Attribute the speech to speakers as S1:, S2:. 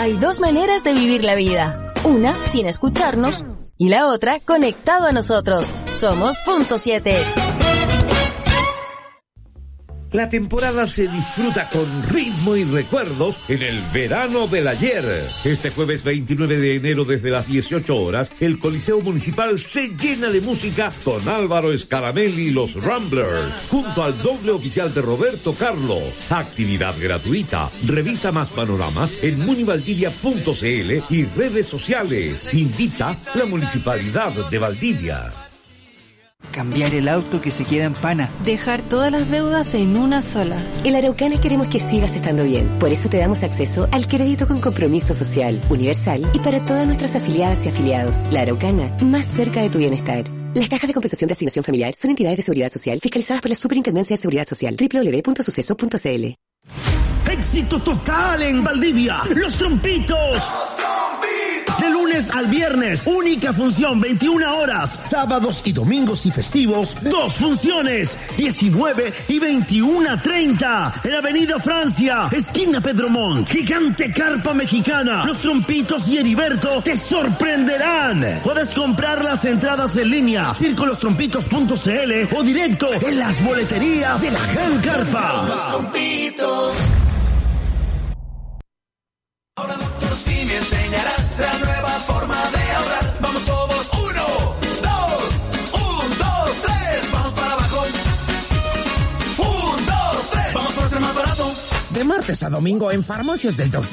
S1: Hay dos maneras de vivir la vida. Una, sin escucharnos, y la otra, conectado a nosotros. Somos Punto 7.
S2: La temporada se disfruta con ritmo y recuerdos en el verano del ayer. Este jueves 29 de enero desde las 18 horas, el Coliseo Municipal se llena de música con Álvaro Escaramel y los Ramblers, junto al doble oficial de Roberto Carlos. Actividad gratuita. Revisa más panoramas en munivaldivia.cl y redes sociales. Invita la Municipalidad de Valdivia.
S3: Cambiar el auto que se queda en pana.
S4: Dejar todas las deudas en una sola.
S5: En Araucana queremos que sigas estando bien. Por eso te damos acceso al crédito con compromiso social, universal y para todas nuestras afiliadas y afiliados. La Araucana, más cerca de tu bienestar. Las cajas de compensación de asignación familiar son entidades de seguridad social fiscalizadas por la Superintendencia de Seguridad Social. www.suceso.cl.
S6: Éxito total en Valdivia. Los Trompitos. De lunes al viernes, única función, 21 horas. Sábados y domingos y festivos, 2 funciones, 19 y 21:30. En Avenida Francia, esquina Pedro Montt. Gigante carpa mexicana. Los Trompitos y Heriberto te sorprenderán. Puedes comprar las entradas en línea, circollostrompitos.cl o directo en las boleterías de la Gran Carpa.
S7: Los Trompitos. Ahora Doctor Simi enseñará la nueva forma de ahorrar. Vamos todos, 1, 2, 3. Vamos para abajo. 1, 2, 3. Vamos por ser más barato.
S8: De martes a domingo en Farmacias del Doctor